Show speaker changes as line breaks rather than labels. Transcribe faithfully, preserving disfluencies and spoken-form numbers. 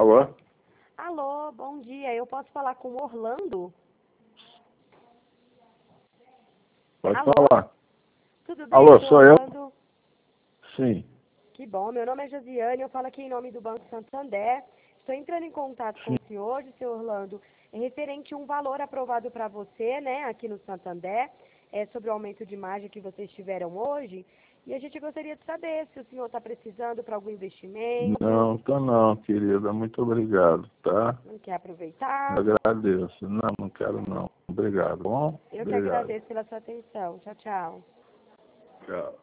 Alô?
Alô, bom dia. Eu posso falar com o Orlando?
Pode
Alô?
falar.
Tudo bem,
Alô,
seu
sou eu?
Orlando?
Sim.
Que bom. Meu nome é Josiane, eu falo aqui em nome do Banco Santander. Estou entrando em contato com
Sim.
o senhor, hoje, seu Orlando, é referente a um valor aprovado para você, né, aqui no Santander, é sobre o aumento de margem que vocês tiveram hoje. E a gente gostaria de saber se o senhor está precisando para algum investimento,
Não, tô não, querida. Muito obrigado, tá?
não quer aproveitar.
Agradeço. Não, não quero não. Obrigado, bom?
Eu que
Obrigado.
agradeço pela sua atenção. Tchau, tchau.
Tchau.